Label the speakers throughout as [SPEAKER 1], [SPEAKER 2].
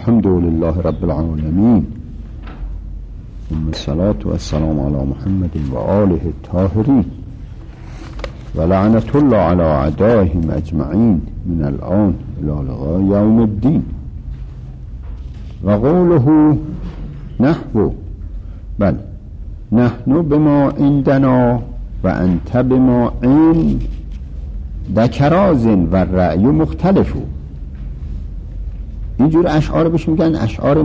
[SPEAKER 1] الحمد لله رب العالمين، ثم الصلاة والسلام على محمد وآله الطاهرين، ولعنة الله على أعدائهم أجمعين من الآن إلى لقاء يوم الدين. وقوله نحو بل نحن بما عندنا وأنت بما عند ذکراز و رأی مختلف. اینجور اشعار بهش میگن اشعار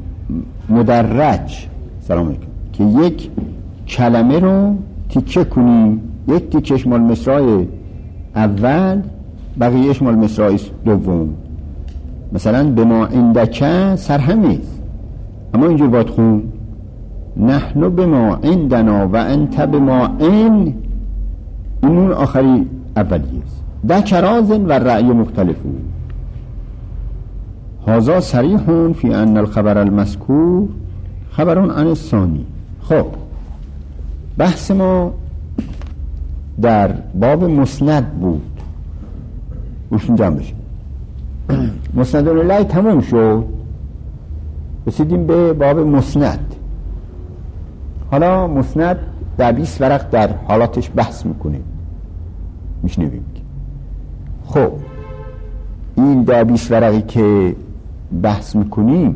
[SPEAKER 1] مدرج. سلام علیکم. که یک کلمه رو تیکه کنیم، یک تیکش مال مصرع اول، بقیهش مال مصرع دوم. مثلا به ما عندک سرهمیست، اما اینجور باید خون نحن به ما عندنا و انت به ما عند، این نون آخری اولیست. ذکراز و رأی مختلف. هذا صریح فی ان الخبر المذکور خبر عن الثانی. خب بحث ما در باب مسند بود، روشون جمع بشیم. مسند الیه تموم شد، رسیدیم به باب مسند. حالا مسند در 20 ورق در حالاتش بحث میکنیم، میشنویم. خب این در 20 ورقی که بحث میکنیم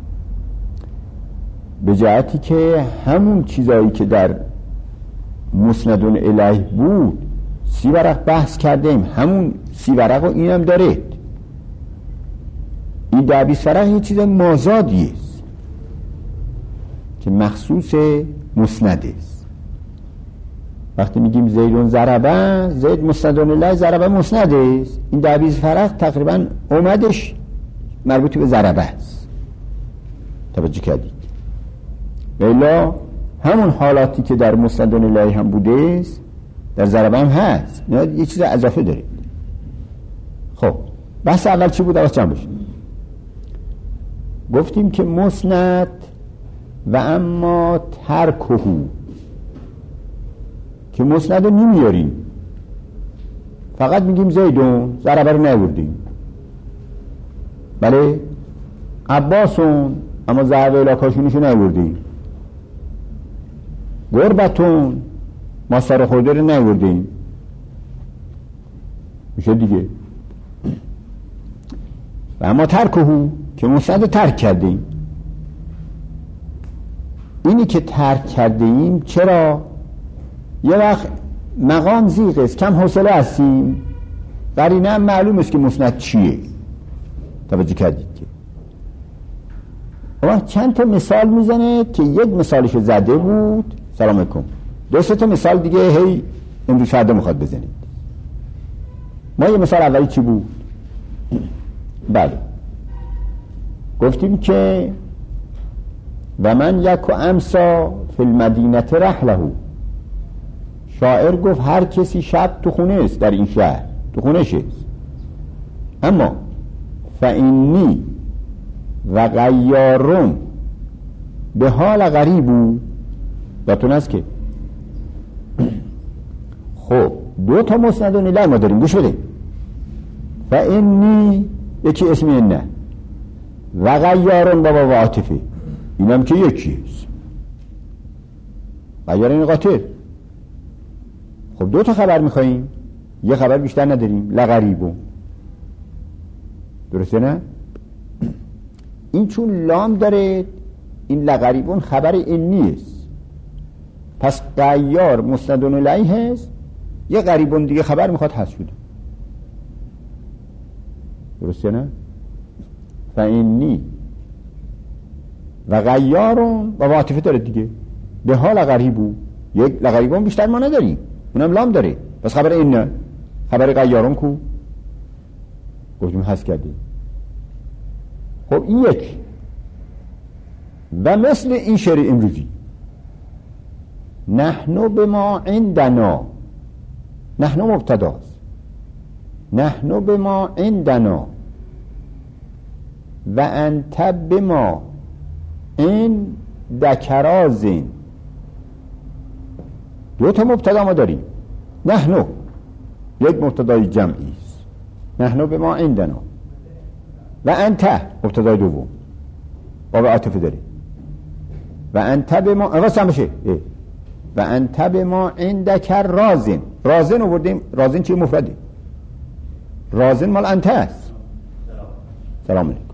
[SPEAKER 1] به جهتی که همون چیزایی که در مسند الیه بود 30 ورق بحث کردیم، همون 30 ورق رو اینم داره. این در 20 ورق یه چیز مازادی است که مخصوص مسند است. وقتی میگیم زیدون ضربه، زید مسند الیه، ضربه مسند است. این در 20 ورق تقریبا اومدش مربوط به ضربه است. توجه کردید؟ الا همون حالاتی که در مسند الیه هم بوده است در ضربه هم هست، یه چیز اضافه دارید. خب بحث اول چی بود؟ جمع بشیم. گفتیم که مسند و اما ترکه، که مسند رو نمیاریم، فقط میگیم زیدون، ضربه رو نیاوردیم. بله عباسون، اما ضربه علاکاشونشو نیاوردیم. گربتون، ماستر خورده رو نیاوردیم. میشه دیگه. و اما ترکه، که مسند رو ترک کردیم. اینی که ترک کردیم چرا؟ یه وقت مقام زیغ است، کم حوصله هستیم، قرینه هم معلوم است که مسند چیه. توجه کردید که چند تا مثال میزنه که یک مثالشو زده بود، سلام علیکم، 2-3 تا مثال دیگه هی امروز فردا میخواد بزنید. ما یه مثال اولی چی بود؟ بله گفتیم که و من یک امسا فی المدینه رحله. شاعر گفت هر کسی شب تو خونه است، در این شهر تو خونه شست. اما فاینی و غیارون به حال غریبو داتون است که خب 2 تا مسند الیه ما داریم، گوش بده. فینی یکی اسم اینه و غیارون بابا و عاطفه، اینم که یکی است. غیارون قاطر. خب 2 تا خبر میخواییم، یه خبر بیشتر نداریم، لغریبو. درسته نه؟ این چون لام داره، این لغریبون خبر اینی است. پس غیار مسند الیه هست، یه غریبون دیگه خبر میخواد حذف شده. درسته نه؟ فینی و غیارون و عاطفه داره دیگه. به حال غریبو، یک لغریبون بیشتر ما نداریم، اونم لام داره. پس خبر این نه، خبر غیارون کو؟ گفتیم حذف کردیم. خب این یک. و مثل این شعر امروزی نحن بما عندنا، نحن مبتداست، نحن بما عندنا و انت بما این ذکرازین. 2 تا مبتدا ما داریم. نحن یک مبتدای جمعی است، نحن بما عندنا، و انت مبتدای دوم. باب عاطفه داره. و انت به ما واسه بشه و انت به ما عندک رازن. رازن آوردیم. رازن چیه؟ مفرده. رازن مال انت است. سلام علیکم.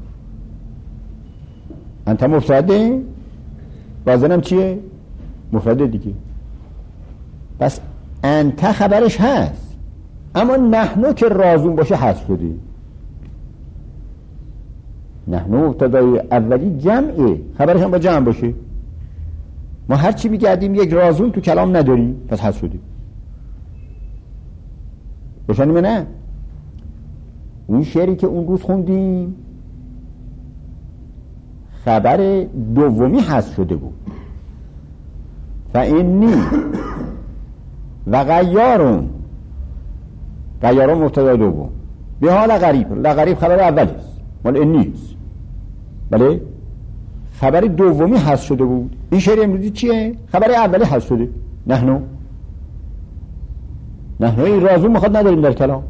[SPEAKER 1] انت مفرده، رازن هم چیه؟ مفرده دیگه. پس انت خبرش هست، اما نحنو که رازون باشه هست شده. نحنو ابتدای اولی جمعه، خبرش هم با جمع باشه. ما هر چی میگردیم یک رازون تو کلام نداریم، پس هست شده. روشنه؟ نه اون شعری که اون روز خوندیم خبر دومی هست شده بود. فانی و غیارون مبتدا دوم به حال لغریب خبر اولیست، مال انیست. بله خبر دومی هست شده بود. این شعر امروزی چیه؟ خبر اولی هست شده. نحنو این رازون میخواد نداریم در کلام،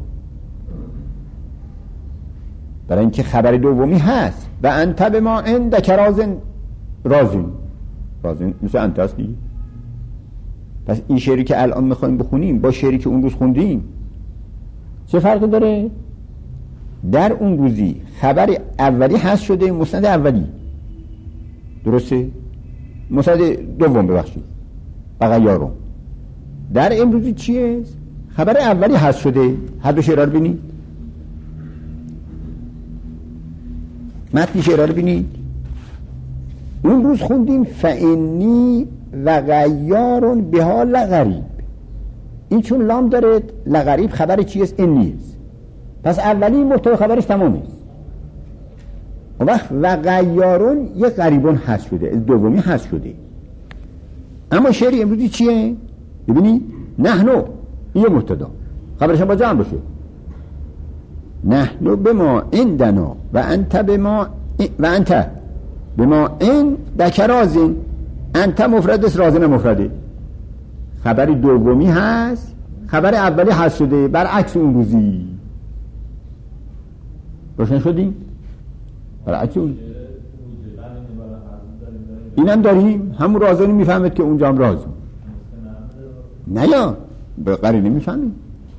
[SPEAKER 1] برای اینکه خبر دومی هست. و انت به ما عندک رازن مثل انت هست دیگه. پس این شعری که الان میخوایم بخونیم با شعری که اون روز خوندیم چه فرقی داره؟ در اون روزی خبر اولی هست شده، مسند اولی، درسته؟ مسند دوم ببخشید بقیه یارو. در امروزی چیه؟ خبر اولی هست شده. هر دو شعرها رو بینید، متن شعرها رو بینید. اون روز خوندیم فانی و غیارون به حال لغریب. این چون لام داره لغریب خبر چیست؟ این نیست. پس اولی محتوی خبرش تمام است. اون وقت و غیارون یک غریبون هست شده، دومی هست شده. اما شعر امروزی چیه؟ ببینید نحنو یه مبتدا خبرش هم با جمع باشه. نحنو به ما عندنا و انت به ما این دکرازین. انت مفرد است، رازن مفرده. خبر دومی هست، خبر اولی هست شده، برعکس اون روزی. روشن شدیم؟ برعکس اون اینم داریم. همون رازنی میفهمد که اونجا هم رازن نه یا به قرینه میفهمیم.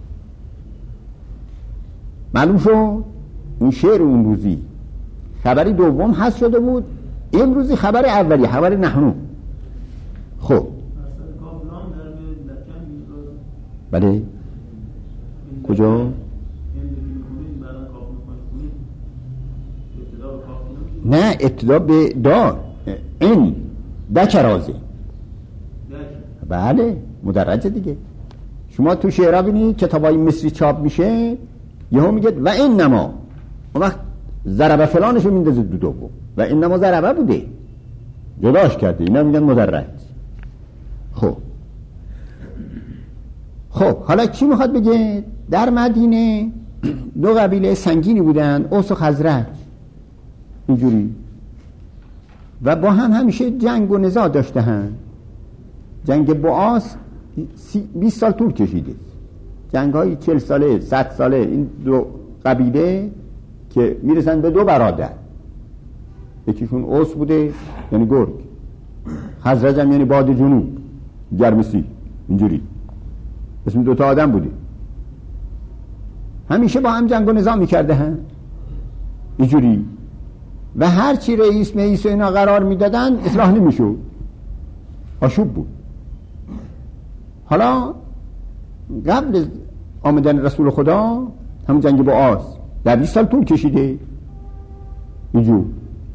[SPEAKER 1] معلوم شد اون شعر اون روزی خبری دوم هست شده بود، امروزی خبر اولی، خبر نحنو. خب بله کجا؟ نه ابتدا به دار این دکرازه. بله مدرجه دیگه. شما تو شعرها بینید کتابای مصری چاپ میشه یهو میگه و این نما، اون وقت ضربه فلانشو میندازه دو دوم و این نما ضربه بوده جداش کرده، اینا میگن مدرج. خب حالا چی میخواد بگه؟ در مدینه دو قبیله سنگینی بودن، اوس و خزرج، اینجوری، و با هم همیشه جنگ و نزاع داشتن. جنگ بوآس 20 سال طول کشیده، جنگ های 40 ساله 100 ساله. این دو قبیله که میرسن به دو برادر، یکیشون اوس بوده یعنی گرگ، خزرج هم یعنی باد جنوب گرمسی، اینجوری اسم دوتا آدم بوده. همیشه با هم جنگ و نظام میکرده هم اینجوری، و هر چی رئیس مئیس و اینا قرار میدادن اصلاح نمیشد، آشوب بود. حالا قبل آمدن رسول خدا همون جنگ با آس در 20 سال طول کشیده اینجور،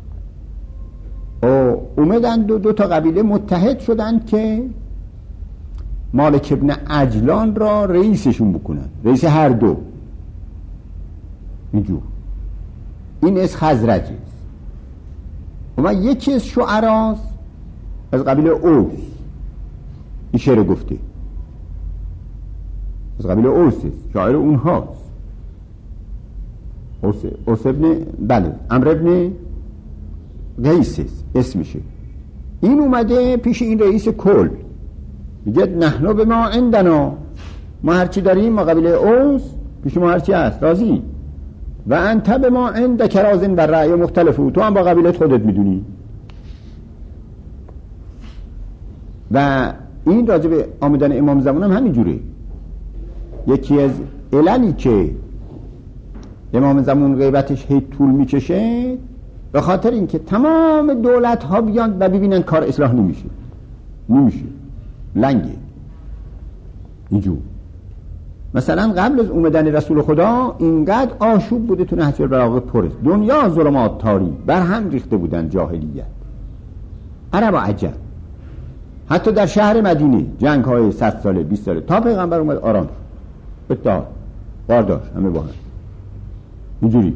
[SPEAKER 1] اومدن دو تا قبیله متحد شدند که مالک ابن عجلان را رئیسشون بکنن، رئیس هر دو اینجور. این از خزرج است و یکی از شعراست از قبیله اوس. این شعر گفته از قبیله اوس است، شاعر اونهاست. اوس ابن بله عمرو ابن قیس اسمشه. این اومده پیش این رئیس کل میگه نحنو به ما عندنا، ما هرچی داریم، ما قبیله اوس پیش ما هرچی هست راضی. و انت به ما عندک رازن و رأی مختلفو، تو هم با قبیلت خودت میدونی. و این راجع به آمدن امام زمان هم همینجوره. یکی از عللی که امام زمان غیبتش هی طول میکشه به خاطر اینکه تمام دولت ها بیان و ببینن کار اصلاح نمیشه لنگه اینجور. مثلا قبل از اومدن رسول خدا اینقدر آشوب بوده تو نهج البلاغه پره، دنیا ظلمات تاری بر هم ریخته بودن، جاهلیت، عرب و عجم. حتی در شهر مدینه جنگ های 100 ساله 20 ساله تا پیغمبر اومد آرام شد، بارداشت همه با هم اینجوری.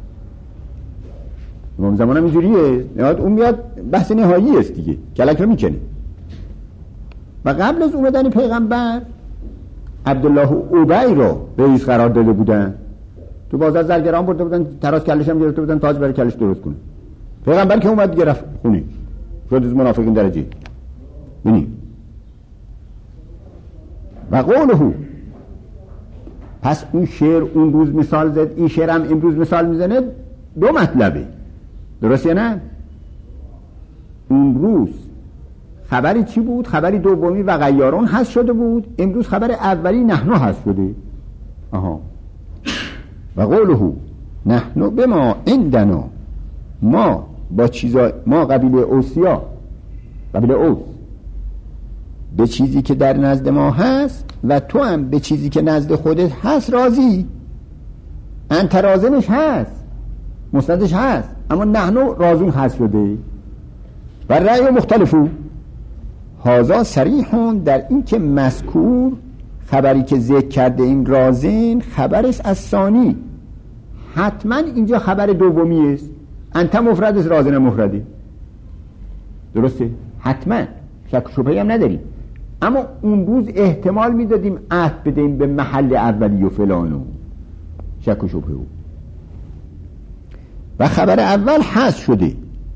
[SPEAKER 1] امام زمان هم اینجوریه، نهایت اون میاد بحث نهایی است دیگه، کلک رو میکنه. و قبل از اومدن پیغمبر عبدالله ابی رو رئیس قرار داده بودن، تو بازار زرگران برده بودن، تراز کلش هم گرفته بودن، تاج برای کلش درست کنه. پیغمبر که اومد دیگه رفت خونه، شد از منافقین درجه. ببینید و قوله، پس اون شعر اون روز مثال زد، این شعر هم امروز مثال میزنه، دو مطلبه، درسته نه؟ اون روز خبری چی بود؟ خبری دومی و غیارون هست شده بود، امروز خبر اولی نحنو هست شده. و قوله نحنو بما عندنا، ما با چیزا، ما قبیله اوسیا، قبیله اوس، به چیزی که در نزد ما هست و تو هم به چیزی که نزد خودت هست راضی. انت رازنش هست، مسندش هست، اما نحنو رازون هست شده. و رأی مختلفو هازا صریحون، در این که مذکور خبری که ذکر کرده این رازن خبرش از ثانی، حتما اینجا خبر دومی است. انت مفرد است، رازن مفرده، درسته؟ حتما شک و شبهه‌ای هم نداریم. اما اون روز احتمال میدادیم عهد بدیم به محل اولی و فلانو، شک و شبهه. و خبر اول هست شده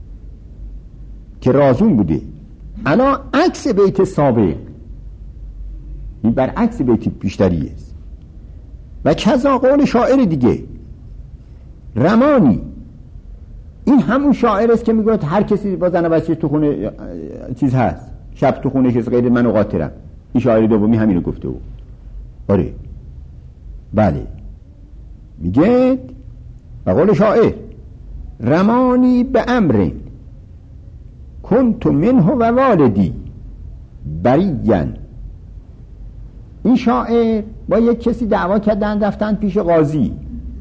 [SPEAKER 1] که رازون بوده، انا عکس بیت سابق، این برعکس بیت پیشتری است. و کذا قول شاعر دیگه، رمانی، این همون شاعر است که میگه هر کسی با زن و بچه تو خونه چیز هست، شب تو خونه کسی غیر من و قاطرم. این شاعر دومی همینو گفته بود. آره بله، میگه و قول شاعر رمانی به امر کنت منه و والدی بریان. این شاعر با یک کسی دعوا کردن، رفتن پیش قاضی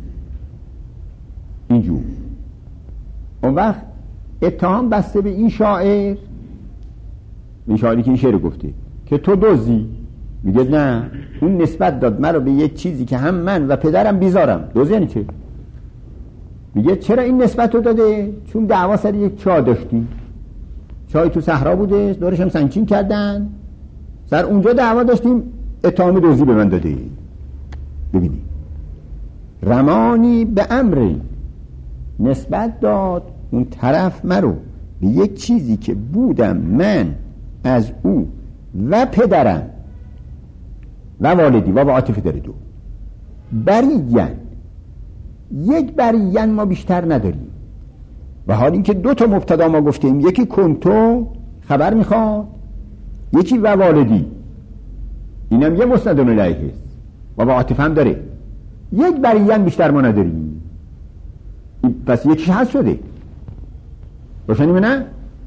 [SPEAKER 1] اینجور. اون وقت اتهام بسته به این شاعر، این شاعری که این شعر گفته که تو دزدی. میگه نه، اون نسبت داد من رو به یک چیزی که هم من و پدرم بیزارم. دزد یعنی چه؟ میگه چرا این نسبت رو داده؟ چون دعوا سر یک چاه داشتیم، چای تو صحرا بوده، دورش هم سنگچین کردن، سر اونجا دعوا داشتیم، اتهام دزدی به من داده. ببینید رمانی به امر، نسبت داد اون طرف مرو به یک چیزی که بودم من از او و پدرم و والدی، و عاطفه داره دو بریان، یک بریان ما بیشتر نداریم. و حال این که دو تا مبتدا ما گفتیم، یکی کنتو خبر میخواد، یکی و والدی، اینم یه مستندون الیه است و با عاطفه هم داره. یک بریان بیشتر ما نداریم، پس یکیش هست شده. روشنی نه؟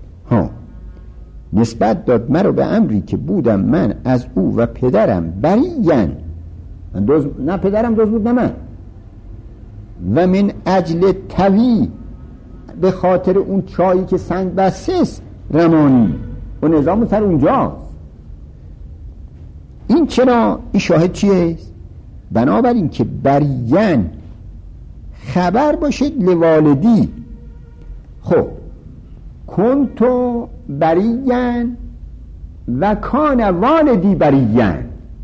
[SPEAKER 1] نسبت داد مرا به امری که بودم من از او و پدرم بریان، من نه پدرم دوز بود نه من. و من اجل توی، به خاطر اون چایی که سنگ بسیست، رمانی و نظام سر اونجاست. این چرا؟ این شاهد چیه؟ بنابراین که بریان خبر باشد لوالدی. خب کنتو بریان و کان والدی بریان،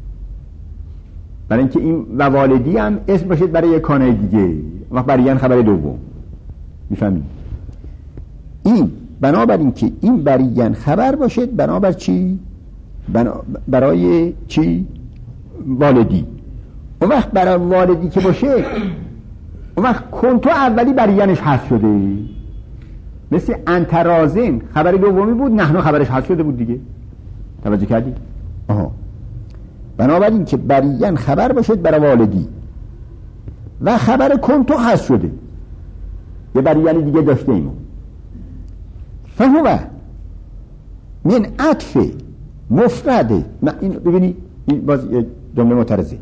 [SPEAKER 1] برای اینکه این و والدی هم اسم باشد برای کانه دیگه، وقت بریان خبر دوم. میفهمید؟ این بنابراین که این بریان خبر باشد بنابر چی؟ برای چی؟ والدی. اون وقت برای والدی که باشه، اون وقت کنتو اولی بریانش هست شده، مثل انت رازن خبر دومی بود، نحنو خبرش هست شده بود دیگه. توجه کردی؟ بنابراین که برین خبر باشد برای والدی و خبر کنتو هست شده، یه برین دیگه داشته ایمون. فهو من عطف مفرده. این ببینی این باز یه جمله معترضه.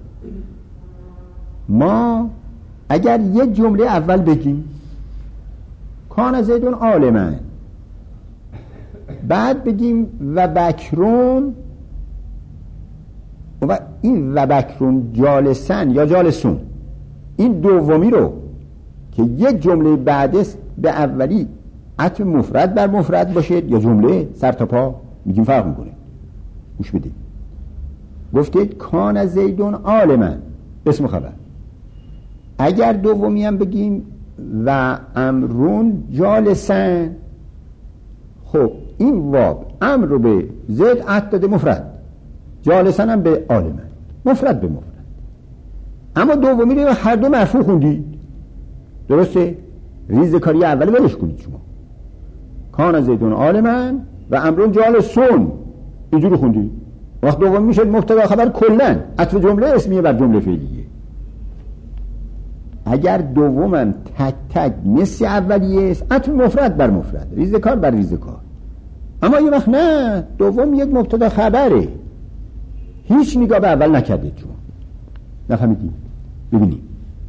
[SPEAKER 1] ما اگر یه جمله اول بگیم کان زیدون عالما، بعد بگیم و بکرون، و این و بکرون جالسن یا جالسون، این دومی رو که یک جمله بعدست به اولی عطف مفرد بر مفرد باشه یا جمله سر تا پا، میگیم فرق میکنه. گوش بدید. گفته کان زیدون عالما اسم خبر. اگر دومی هم بگیم و امرون جالسن، خب این واو امر رو به زید عطف داده مفرد، جالسن هم به عالما، مفرد به مفرد. اما دومی رو هر دو مرفوع خوندید، درسته؟ ریزکاری اول ولش کنید شما. کان زیدون عالما و امرون جالسون اینجوری خوندید. وقت دوم میشه مبتدا خبر کلن، عطف جمله اسمیه بر جمله فعلیه. اگر دومم تک تک مثل اولیه است، عطف مفرد بر مفرد، ریزکار بر ریزکار. اما یه وقت نه، دوم یک مبتدا خبره، هیچ نگاه به اول نکردید شما. نفهمیدید؟ ببینید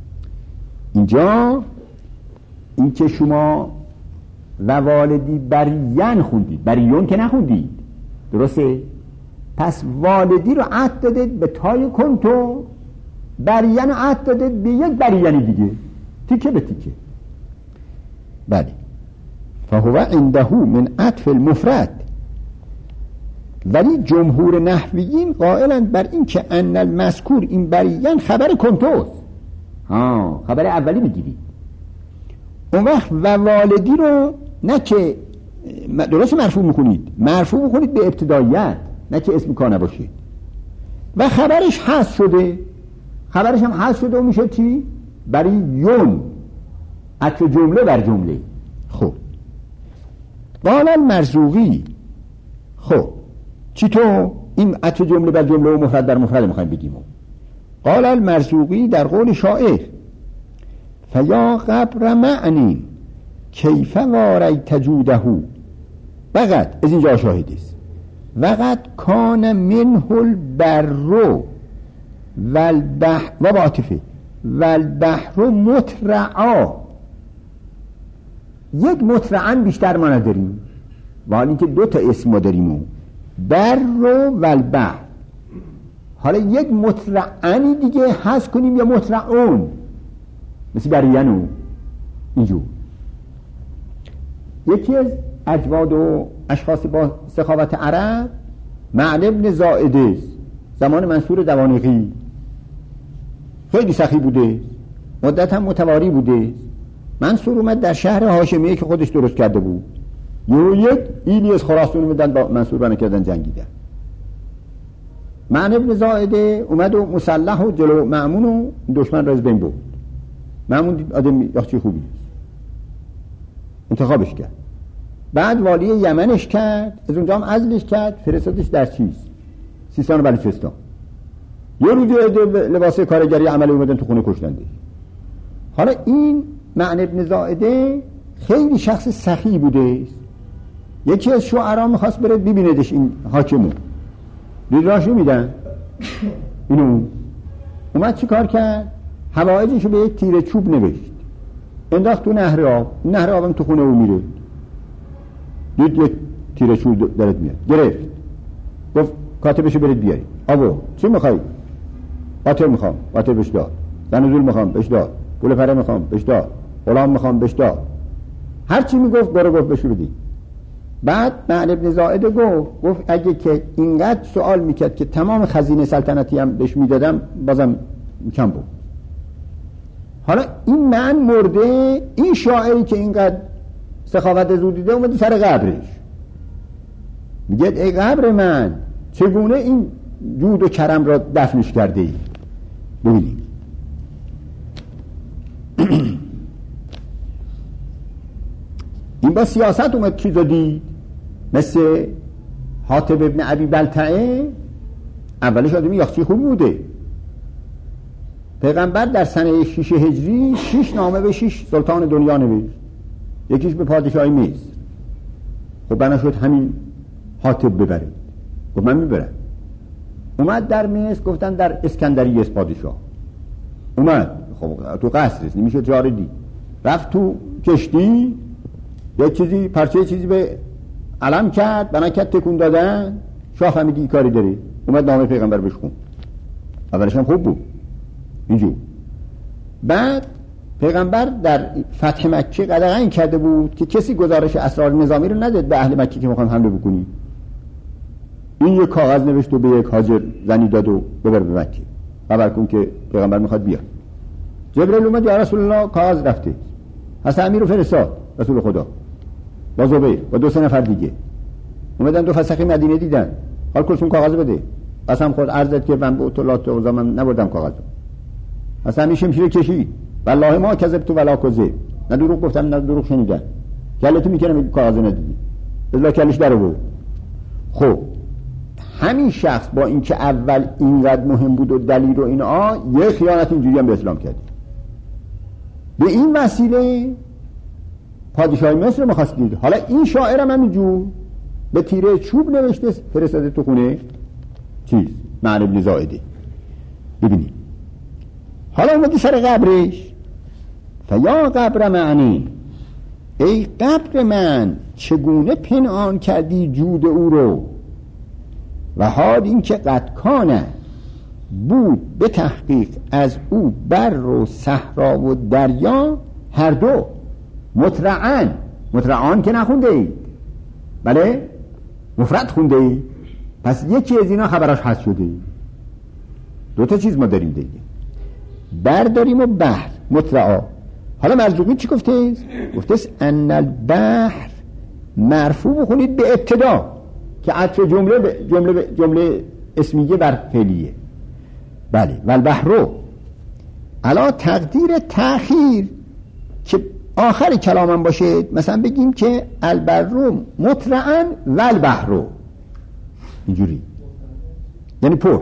[SPEAKER 1] اینجا این که شما و والدی برین خوندید، بریون که نخوندید، درسته؟ پس والدی رو عطف دادید به تای کنتو، برین رو عطف دادید به یک برین دیگه، تیکه به تیکه. بله. فهو عنده من عطف المفرد. ولی جمهور نحویین قائلند بر این که ان المذکور این برین خبر کنتوست. خبر اولی میگیرید. اون وقت و والدی رو نه که درست مرفوع میکنید، مرفوع میکنید به ابتداییت، نه که اسم کانه باشید. و خبرش حذف شده، خبرش هم حذف شده و میشه چی؟ برای یون، عطف جمله بر جمله. خب قال المرزوقی، خب چی تو این عطف جمله بر جمله و مفرد بر مفرد میخوایم بگیم؟ قال المرزوقی در قول شاعر فیا قبر معنی کیف واریت جوده، فقط از اینجا شاهد است، وقت کان منه البر والبحر و عاطفه والبحر مترعا. یک مترعن بیشتر ما نداریم، ولی که دو تا اسم ما داریم، بر و البحر. حالا یک مترعنی دیگه حذف کنیم یا مترعون، مثل برینو اینجور. یکی از اجواد و اشخاص با سخاوت عرب معن ابن زائده، زمان منصور دوانقی، خیلی سخی بوده، مدت هم متواری بوده. منصور اومد در شهر هاشمیه که خودش درست کرده بود، یک ایلی از خراسان اومدن با منصور بنا کردن، جنگیدن. معن ابن زائده اومد و مسلح و جلو مأمون و دشمن را از بین برد. مأمون دید آدم یخچی خوبی انتخابش کرد، بعد والی یمنش کرد، از اونجا هم عزلش کرد، فرستادش در سیستان و بلوچستان. یه روزی لباس کارگری عملی اومدن تو خونه کشتنده. حالا این معن ابن زائده خیلی شخص سخی بوده. یکی از شعرا میخواست بره ببیندش این حاکمو، دید راش نمیدن. اینو اومد چی کار کرد؟ حوائجشو به یک تیره چوب نوشت، انداخت تو نهر آب، نهر آبم تو خونه او میره. دید یک تیره چوب دارد میاد، گرفت، گفت کاتبشو برید بیارید. آبو چی میخوای؟ قاطر میخوام، قاطر بهش داد. زنزول میخوام، بهش داد. پول پره میخوام، بهش داد. غلام میخوام، بهش داد. هر چی میگفت برو گفت بشو بدی. بعد معن ابن زائده گفت اگه که اینقدر سوال میکرد که تمام خزینه سلطنتی هم بهش میدادم بازم کم بود. حالا این من مرده، این شاعری که اینقدر سخاوت زود دیده اومده سر قبرش، میگه ای قبر من چگونه این جود و کرم را دفنش کرده ای؟ ببینید این با سیاست اومد چیزا دید، مثل حاتب ابن ابی بلتعه اولش آدمی یاخچی خوب بوده. پیغمبر در سنه 6 هجری 6 نامه به 6 سلطان دنیا نوشت، یکیش به پادشاهی مصر. خب بنا شد همین حاتب ببره، گفت من میبرم. اومد در مصر، گفتن در اسکندریه است پادشاه. اومد خب تو قصر است، نمیشه جاره دید. رفت تو کشتی، یک چیزی پرچه چیزی به علم کرد، بنا کرد تکون دادن. شاه فهمید کاری داره، اومد نامه پیغمبر بهش خوند. اولش هم خوب بود اینجور. بعد پیغمبر در فتح مکه قدغن کرده بود که کسی گزارش اسرار نظامی رو نداد به اهل مکه که میخوان حمله بکنی. این یک کاغذ نوشت و به یک حاجر زنی داد و ببر به مکه، خبر کن که پیغمبر میخواد بیاد. جبرئیل اومد، یا رسول الله کاغذ رفته. حسن امیر رو فرستاد رسول خدا با زبیر و 2-3 نفر دیگه. اومدن 2 فسخی مدینه دیدن، حال کلثوم کاغذ بده. قسم خورد عرضت که من به اطلاعات اوضاع من نبردم کاغذ. حسن امیر شمشیر کشید، والله ما کذبت ولا کذب، نه دروغ گفتم نه دروغ شنیدم. کلتو میکنم این کاغذ ندیدی، الا کلش در بود. خب همین شخص با اینکه اول اینقدر مهم بود و دلیل و اینا، یه خیانت اینجوری هم به اسلام کرد. به این وسیله پادشاه مصر می‌خواست دید. حالا این شاعرم همینجور به تیره چوب نوشته فرستاده تو خونه چیز معن ابن زائده. ببینید حالا اومدی سر قبرش، فیا قبر معنی، ای قبر من چگونه پنهان کردی جود او رو، و حال این که قد کانه بود به تحقیق از او بر و صحرا و دریا هر دو مترعان که نخونده ای، بله مفرد خونده ای، پس یکی از اینا خبرش هست شده ای. 2 تا چیز ما داریم دیگه، بر داریم و بحر مترعا. حالا مرزوقی چی گفته؟ گفته ان البحر مرفوع بخونید به ابتدا که عطف جمله اسمیه بر فعلیه. بله و البحر علا تقدیر تأخیر که آخر کلامم باشه، مثلا بگیم که البر مترعن و البحر، اینجوری یعنی پر.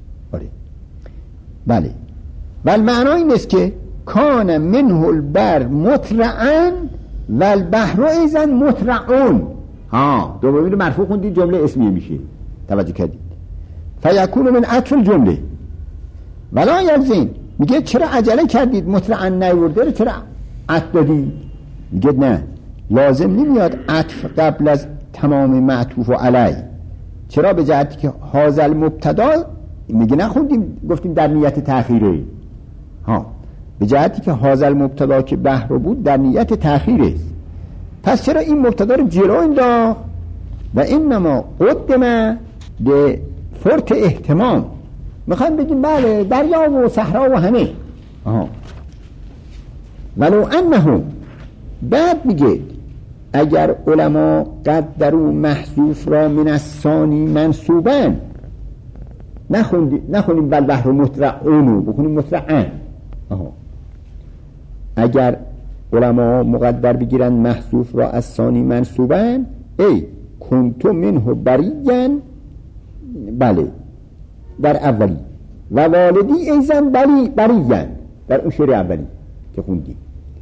[SPEAKER 1] بله و المعنا این است که کان منه البر مترعن و البحر ایضا مترعون. دوباره مرفوع خوندید جمله اسمیه میشه، توجه کردید. فیکون من عطف الجمله ولا یلزم. میگه چرا عجله کردید مترعن نیورده رو چرا عطف دادید؟ میگه نه، لازم نمیاد عطف قبل از تمام معطوف و علی. چرا؟ به جهتی که هازل مبتدا میگه نخوندیم گفتیم در نیت تأخیره. به جهتی که هازل مبتدا که بحر بود در نیت تأخیره، پس چرا این مبتدا رو جلو انداخت؟ و انما قدم به فرط اهتمام. میخوایم بگیم بله دریا و صحرا و همه. ولو انه، بعد میگه اگر علما قدروا محذوف را من الثانی منصوبا، نخونیم بل بحر مترعون، بخونیم مترعن. اگر علما مقدر بگیرن محذوف را از ثانی منصوبا، ای کنتو منه بریان، بله در اولی، و والدی ایزن بریان در اون شعر اولی که خوندیم،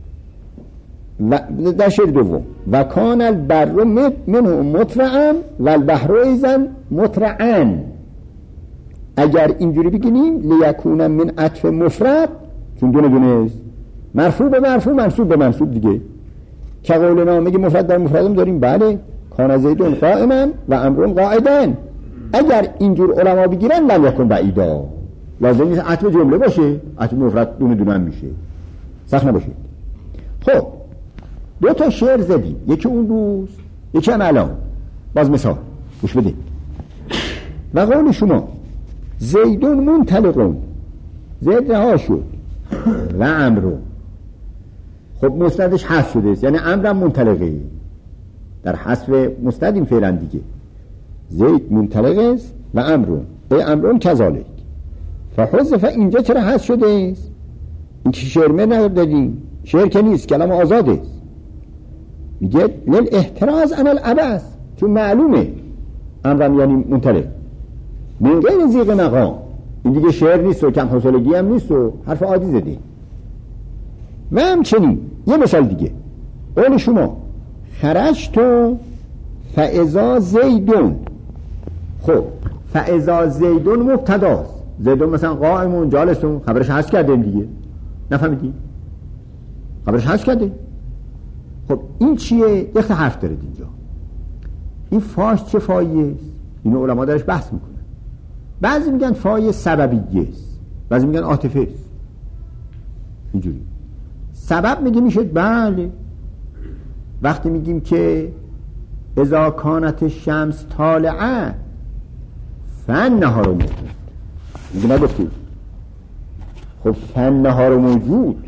[SPEAKER 1] و در شعر دوم و کان البر منه مترعن و البحر ایزن مترعن. اگر اینجوری بگینیم لیکون من عطف مفرد، چون دونه است، مرفوع به مرفوع منصوب به منصوب دیگه، که قولنا میگه مفرد در مفردم داریم. بله کان زیدون قائما و امرون قاعدن. اگر اینجور علما بگیرن لم یکن بعیدا، لازم نیست عطف جمله باشه، عطف مفرد دونه هم میشه، سخت نباشه. خب 2 تا شعر زدیم، یکی اون روز یکی هم الان. باز مثال گوش بدید. و قول شما زیدون منطلقون، زید رها شد، و امرون، خب مستندش حذف شده است، یعنی امرم منطلقه، در حذف مستند این فعلا دیگه. زید منطلق است و امرون، ای امرون کذالک. فحذف اینجا چرا حذف شده است؟ این که شعر ندادیم، شعر که نیست، کلام آزاده است. میگه لیل احتراز عن العبث، چون معلومه امرم یعنی ممتلئ من غیر ضیق مقام. این دیگه شعر نیست و کم حوصلگی هم نیست و حرف عادی زدی. و همچنین یه مثال دیگه، قول شما خرجت فاذا زیدون. خب فاذا زیدون مبتداست، زیدون مثلا قائمون جالسون، خبرش حذف کردیم دیگه، نفهمیدی؟ خبرش حذف کردیم. خب این چیه؟ یک حرف داره اینجا. این فاش چه فاییه است؟ اینو علما درش بحث میکنن. بعضی میگن فای سببیه است، بعضی میگن عاطفه است. اینجوری سبب میگه میشه بله وقتی میگیم که اذا کانت الشمس طالعه فالنهار موجود، میگه نگفتید؟ خب فالنهار موجود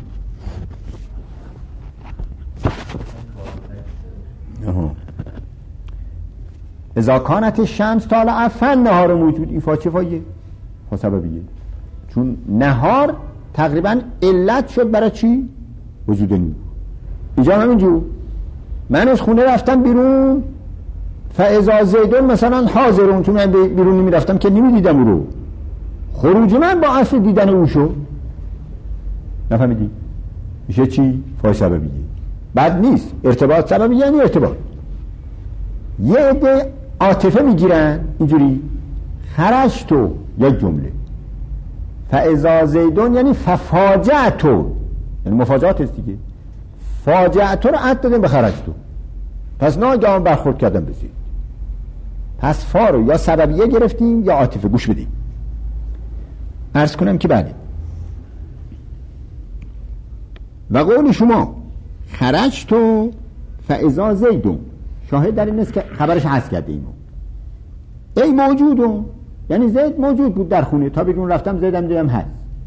[SPEAKER 1] اذا کانت الشمس طالعه فالنهار موجود. این فا چه فایه؟ فا سببیه، چون نهار تقریبا علت شد برای چی؟ وجود نور. اینجا همینجور من از خونه رفتم بیرون فاذا زیدون مثلا حاضرون، چون من بیرون نمی رفتم که نمی دیدم او رو، خروج من با اصل دیدن او شد. نفهمیدی؟ میشه چی؟ فای سببیه. بد نیست، ارتباط سببیه یعنی ارتباط. یه عده عاطفه میگیرن اینجوری خرجتو یک جمله فاذا زیدون یعنی ففاجعتو، یعنی مفاجعات است دیگه. فاجعتو رو عد دادیم به خرجتو، پس ناگهان برخورد کردن به زید. پس فا رو یا سببیه گرفتیم یا عاطفه. گوش بدیم عرض کنم که بله. و قول شما خرجتو فاذا زیدون شاهد در این است که خبرش حذف کرده ایمو. ای موجودون یعنی زید موجود بود در خونه، تا بیرون رفتم زیدم دیدم هست.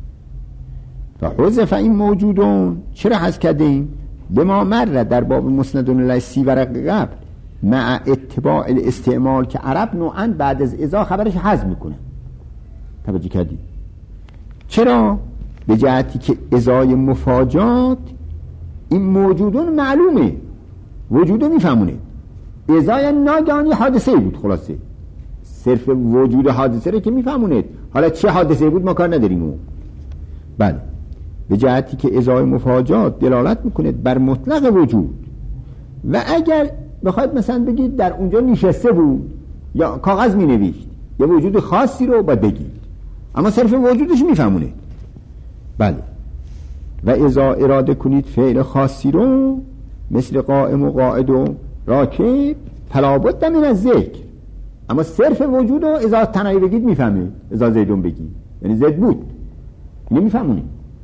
[SPEAKER 1] فحذف این موجودون چرا حذف کرده ایم؟ به ما مر در باب مسند الیه 30 ورق قبل مع اتباع الاستعمال که عرب نوعا بعد از اذا خبرش حذف میکنه. توجه کردی؟ چرا؟ به جهتی که ازای مفاجات این موجودون معلومه، وجودو میفهمونه. ازا یعنی ناگهان یه حادثه بود، خلاصه صرف وجود حادثه رو که میفهمونه. حالا چه حادثه بود ما کار نداریم. بله به جهتی که ازای مفاجات دلالت میکنه بر مطلق وجود. و اگر بخواید مثلا بگید در اونجا نشسته بود یا کاغذ مینوشت، یا وجود خاصی رو باید بگید، اما صرف وجودش میفهمونه. بله و ازا اراده کنید فعل خاصی رو مثل قائم و قاعد و راکب فلا بد من از ذکر، اما صرف وجود رو ازا تنهایی بگید میفهمه. ازا زیدون بگید یعنی زید بود، نمیفهمونه.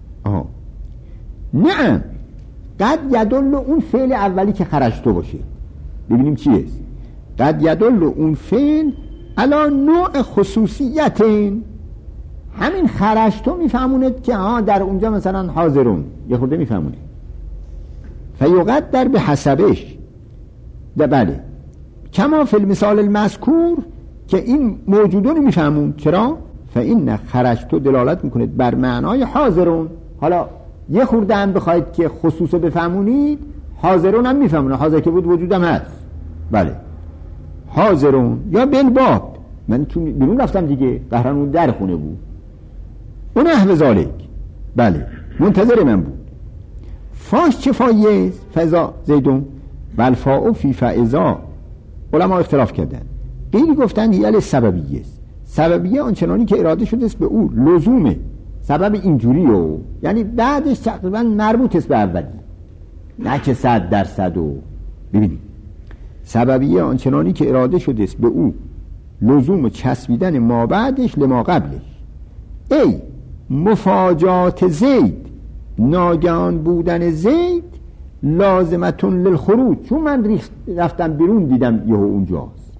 [SPEAKER 1] نعم قد یدل اون فعل اولی که خرجتو باشه، ببینیم چی است. قد یدل اون فعل علا نوع خصوصیت، همین خرجتو میفهموند که در اونجا مثلا حاضرون، یه خورده میفهمونه. فیقدر به حسبش، بله کما فی المثال المذکور که این موجودون میفهمون. چرا؟ فإن خرجتو دلالت میکنه بر معنای حاضرون. حالا یه خورده هم بخواید که خصوصو بفهمونید، حاضرون هم میفهمونه، حاضر که بود وجودم هست. بله حاضرون یا بالباب، من چون بیرون رفتم دیگه، قهرمان در خونه بود، اون احو ذالک، بله منتظر من بود. فاش چه فایه؟ فاذا زیدون بل فاء فی فاذا. علما اختلاف کردن، قیلی گفتن هیل سببیه است. سببیه آنچنانی که اراده شده است به او لزومه، سبب اینجوریه، یعنی بعدش تقریبا مربوط است به اولی، نه که 100%. و ببینید سببیه آنچنانی که اراده شده است به او لزوم چسبیدن ما بعدش لما قبلش. ای مفاجات زید، ناگهان بودن زید، لازمتون للخروج، چون من رفتم بیرون دیدم یهو اونجاست.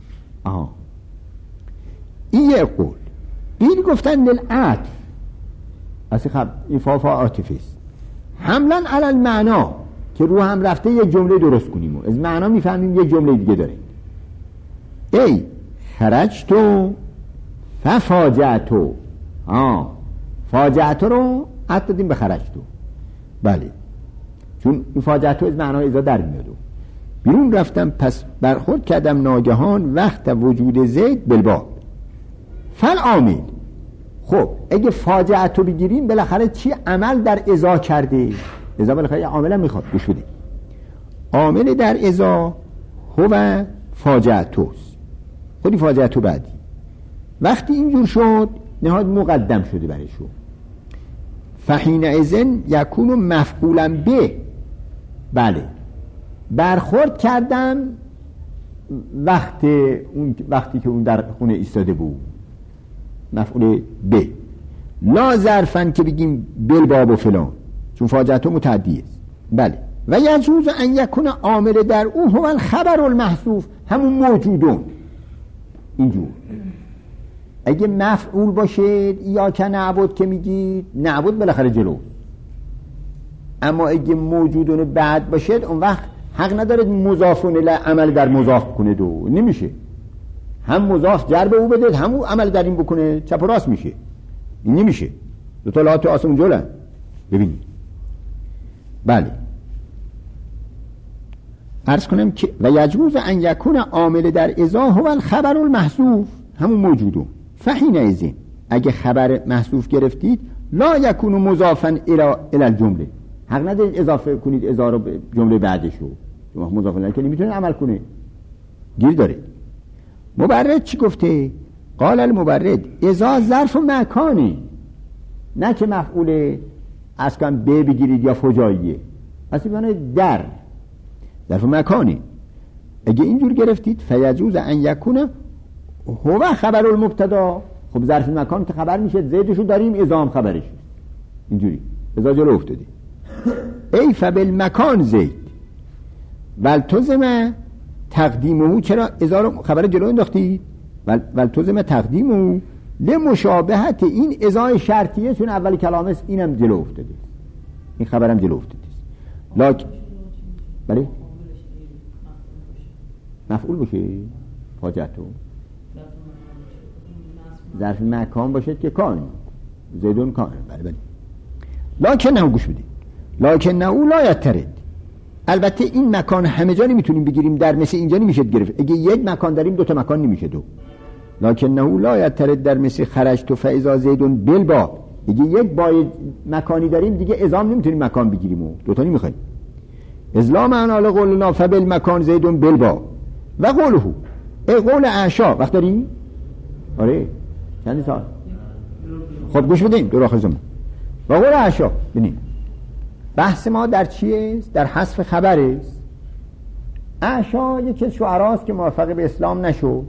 [SPEAKER 1] این یه قول. این گفتن للعطف، اصلا خب این فا عاطفه است، حملا علی المعنا که رو هم رفته یک جمله درست کنیم و از معنا میفهمیم یک جمله دیگه داره. ای خرجتو ففاجعتو، فاجعتو رو عد دادیم به خرجتو. بله چون این فاجعتو از معنای ازا در میاد. بیرون رفتم پس برخورد کردم ناگهان وقت وجود زید بالباب فالعامل. خب اگه فاجعتو بگیریم بالاخره چی عمل در ازا کرده؟ ازا بالاخره عامل هم میخواد گوش بدیم. عامل در ازا هو فاجعتوست، خودی فاجعتو بعدی. وقتی اینجور شد نهاد مقدم شده برشو. فحین ازن یکونو مفعولا به. بله برخورد کردم وقتی که اون در خونه ایستاده بود، مفعول به. لا ظرفن که بگیم بالباب و فلان، چون فاجعتو متعدی است. بله و یجوز ان یکون عامل در او هو الخبر المحذوف، همون موجودون. اینجور اگه مفعول باشه یا که نعبد که میگید نعبد بالاخره جلو، اما اگه موجودون بعد باشه اون وقت حق نداره مضافون الی عمل در مضاف کنه، دو نمیشه. هم مضاف جر به او بده هم او عمل در این بکنه، چپ و راست میشه. این نمیشه، دو تا لات آسمون جلن. ببینید بله عرض کنم که و یجوز ان یکون عامل در ازا هو الخبر المحذوف، همون موجودون. فحین ازین اگه خبر محذوف گرفتید لا یکون مضافا الی الجمله، حق ندارید اضافه کنید ازا رو به جمله بعدشو، چون مضاف الیه که نمیتونه عمل کنه، گیر داره. مبرد چی گفته؟ قال المبرد ازا ظرف مکانی، نه که مفعول اصلا به بگیرید یا فجاییه، اصلا بیانه در ظرف مکانی. اگه اینجور گرفتید فیجوز ان یکونه هو خبر المبتدا. خب ظرف مکان که خبر میشه، زیدشو داریم ازا هم خبرش، اینجوری ازا جلو افتاده. ای فبالمکان زید ولتزم تقدیمه، چرا ازا رو خبر جلو انداختی؟ ولتزم تقدیمه لمشابهت این ازای شرطیه، چون اول کلام است اینم جلو افتاده، این خبرم جلو افتاده. لاک بله مفعول باشه فاجعتو، ظرف مکان باشد که کان زیدون کان. بله لکن نه، گوش بدید، لکن نه او لا یترد. البته این مکان همه جا نمیتونیم بگیریم، در مثل اینجا نمیشه گرفت. اگه یک مکان داریم دو تا مکان نمیشه دو. لکن نه او لا یترد در مثل خرجت فاذا زیدون بالباب. اگه یک با مکانی داریم دیگه ازام نمیتونیم مکان بگیریم و دو تا نمیخوایم. ازلام انا لقولنا فبالمکان زیدون بالباب و قوله ای قول اعشا. وقت داریم؟ آره چند سال؟ خب گوش بدیم دور آخر زمان. و قول اعشا ببینید بحث ما در چیه؟ در حذف خبر است. اعشا یکی از شعراست که موفق به اسلام نشو،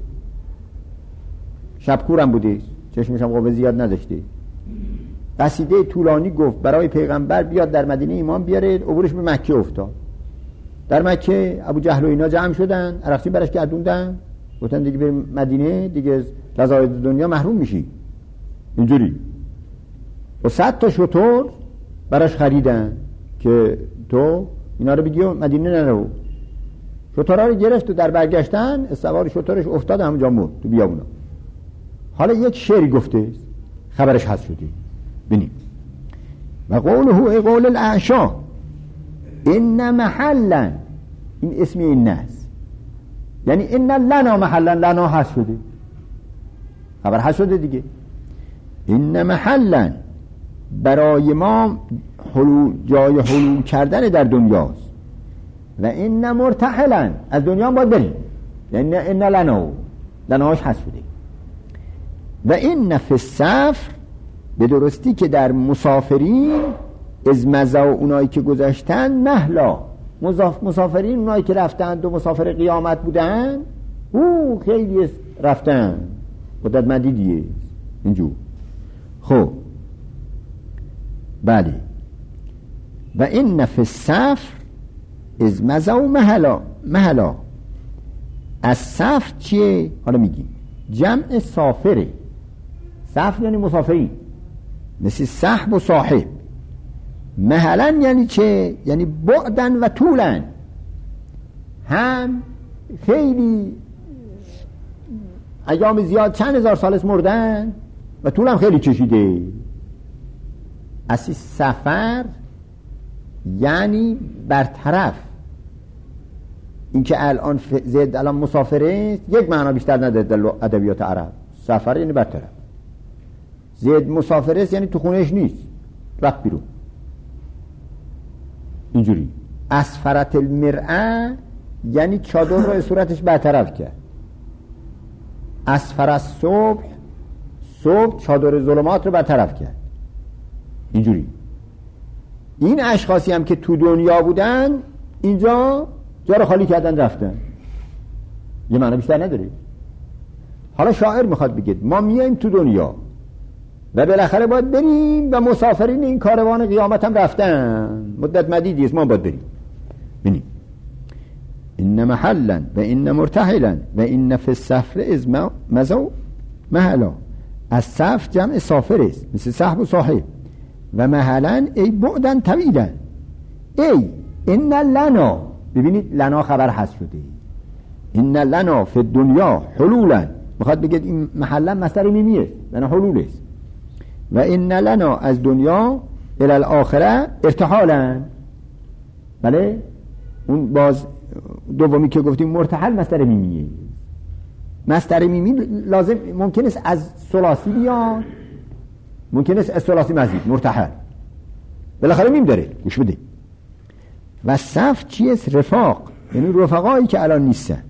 [SPEAKER 1] شبکورم بوده، چشمش هم قوه زیاد نداشته. قصیده طولانی گفت برای پیغمبر بیاد در مدینه ایمان بیاره، عبورش به مکه افتاد. در مکه ابو جهل و اینا جمع شدن، عرقچی برش گردوندن، گفتن دیگه بریم مدینه دیگه از لذایذ دنیا محروم میشی. اینجوری و 100 تا شتر براش خریدن که تو اینا رو بگی مدینه نرو. شترها رو گرفت و در برگشتن سوار شترش افتاد همونجا مرد تو بیابونا. حالا یک شعری گفته خبرش حذف شده. ببینید و قوله ای قول الاعشا ان محلا، این اسم این است، یعنی ان لنا محلا، لنا حذف شده، خبر حذف شده دیگه. ان محلا برای ما جای حلول کردن در دنیاست. و ان مرتحلا از دنیا هم باید بریم، یعنی ان لناش حذف شده. و این فی السفر به درستی که در مسافرین از مزا و اونایی که گذشتن مهلا، مسافرین اونایی که رفتند و مسافر قیامت بودن او خیلی رفتن مدت مدیدیه اینجور. خب بله و این فی السفر از مزا و مهلا. از سفر چیه؟ حالا میگیم جمع سافره. سفر یعنی مسافرین، مثل صحب و صاحب. مهلا یعنی چه؟ یعنی بعدن و طولن، هم خیلی ایام زیاد چند هزار سال است مردن و طولم خیلی چشیده. اصلی سفر یعنی برطرف، اینکه الان زید الان مسافره یک معنا بیشتر نداره در ادبیات عرب. سفر یعنی برطرف. زید مسافره یعنی تو خونهش نیست، رفت بیرون. اینجوری. اسفرت المرأة یعنی چادر رو صورتش برطرف کرد. اسفر الصبح، صبح چادر ظلمات رو برطرف کرد. اینجوری. این اشخاصی هم که تو دنیا بودن اینجا جا رو خالی کردن رفتن. یه معنی بیشتر نداره. حالا شاعر میخواد بگه ما میایم تو دنیا و بالاخره باید بریم و مسافرین این کاروان قیامت هم رفتن، مدت مدیدی است، ما باید بریم. ببینیم این محلا و این مرتحلا و این فی السفر از مزو محلا. از سفر جمع سافر است، مثل صحب و صاحب. و محلا ای بعدن طویلا. ای این لنا، ببینید لنا خبر هست شده، این لنا فی الدنیا حلولا. میخواد بگید این محلا مصدر میمیه، لنا حلول است. و این لنا از دنیا الی الاخره ارتحالا. بله اون باز دومی که گفتیم مرتحل مصدر میمیه. مصدر میمی لازم ممکن است از ثلاثی بیان، ممکن است از ثلاثی مزید مرتحل، بالاخره میم داره. گوش بده. و صف چیست؟ رفاق، یعنی رفقایی که الان نیستن،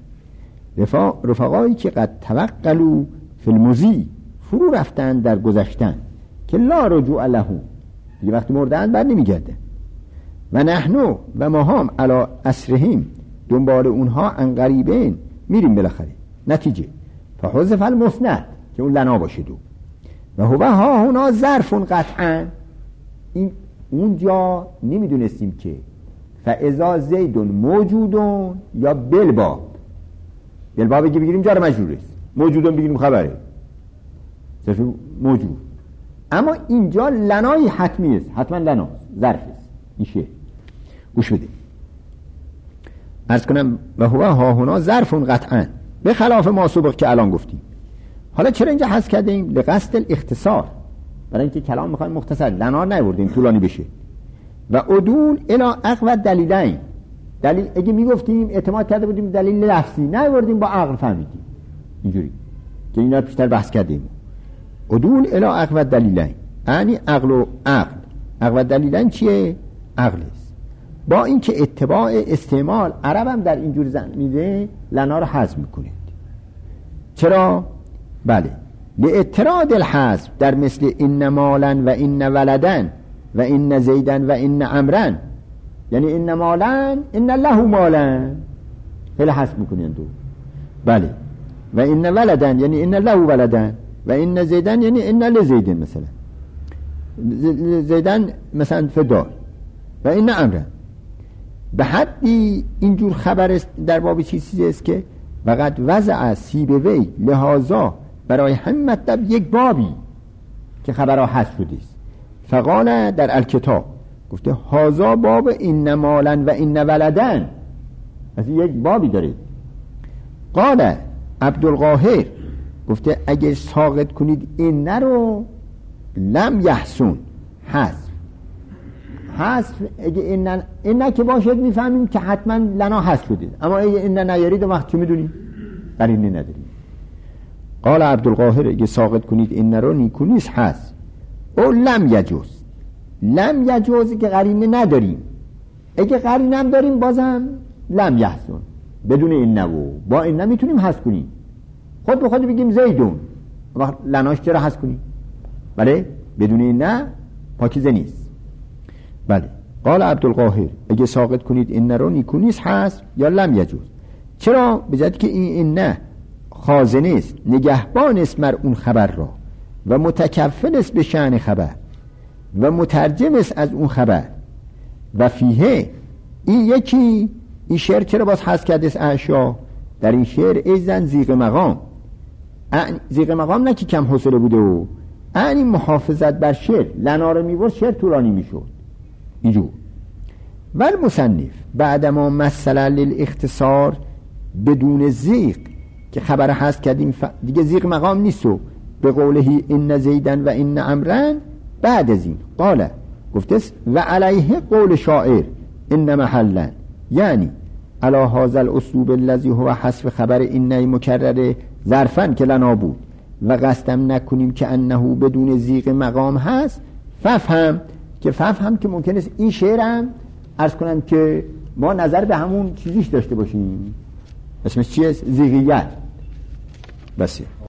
[SPEAKER 1] رفقایی که قد توقلوا فی المضی، فرو رفتن در گذشتن، که لا رجوع لهم، دیگه وقتی مردن بر نمیگرده. و نحنو و ما هم علی اسرهم، دنبال اونها ان قریبین میریم بالاخره. نتیجه فحذف المسند که اون لنا باشه دو. و هو ها هنا ظرف قطعا. این اونجا نمیدونستیم که فاذا زید موجودون یا بلباب. بلباب بگیریم جار مجرور است، موجودون بگیریم خبره صرف موجود. اما اینجا لنای حتمی است، حتما لنا ظرف است. این شعر گوش بده. عرض کنم و هو ها هنا ظرف قطعا، به خلاف ما سبق که الان گفتیم. حالا چرا اینجا حذف کردیم؟ لقصد الاختصار، برای اینکه کلام میخوایم مختصر، لنا نیوردیم طولانی بشه. و عدول الی اقوى دلیلین، دلیل اگه میگفتیم اعتماد کرده بودیم دلیل لفظی، نیوردیم با عقل فهمیدیم. اینجوری که اینا بیشتر بحث کردیم. عدول الی اقوى دلیلین یعنی عقل و عقل. اقوى دلیلین چیه؟ عقل است. با اینکه اتباع استعمال عرب هم در اینجور زمینه لنا رو حذف میکنه. چرا؟ بله لاعتراض الحذف در مثل این مالا و این ولدن و این زیدن و این عمرن، یعنی این مالا این له مالا، خیلی حذف میکنین دو. بله و این ولدن یعنی این له ولدن و این زیدن یعنی این لزیدن، مثلا زیدن مثلا فدار و این عمرن. به حدی اینجور خبر است در باب چیزی است که وقت وضع سیبوی لحاظا، برای همین مطلب یک بابی که خبرها حذف شده است. فقال در الکتاب گفته هازا باب این مالا و این ولدن، از یک بابی داره. قال عبدالقاهر گفته اگه ساقط کنید این رو لم یحسن حذف اگه این که باشد میفهمیم که حتما لنا حذف شده، اما اگه این نیارید وقت چه میدونیم؟ قرینه نداریم. قال عبدالقاهر اگه ساقط کنید این رو نیکو نیست حذف. او لم یجوز که قرینه نداریم. اگه قرینه هم داریم بازم لم یحسن، بدون این نبو با این نمیتونیم حذف کنیم. خود به خود بگیم زیدون، وقت لناش چرا حذف کنیم؟ بله بدون این نه پاکیزه نیست. بله قال عبدالقاهر اگه ساقط کنید این رو نیکو نیست حذف یا لم یجوز. چرا؟ به جهت که این نه خازنه است، نگهبان است مر اون خبر را و متکفل است به شأن خبر و مترجم است از اون خبر. و فیه این یکی این شعر چرا باز حذف کرده است؟ اعشا در این شعر ایزن زیغ مقام، زیغ مقام نه که کم حوصله بوده و این محافظت بر شعر، لنا رو میبرد شعر طولانی میشد اینجور. ول مصنف بعدما مثلا للاختصار بدون زیغ که خبر هست کردیم دیگه زیغ مقام نیست و به قوله این زیدن و این عمرن. بعد از این قال گفته و علیه قول شاعر این محلا، یعنی علی هذا الاسلوب الذی هو حذف خبر این مکرر ظرفا که لنا بود و قصدم نکنیم که انه بدون زیغ مقام هست، ففهم که ممکن است این شعرم عرض کنم که ما نظر به همون چیزیش داشته باشیم، اسمش چیه؟ زیغیت. بسیار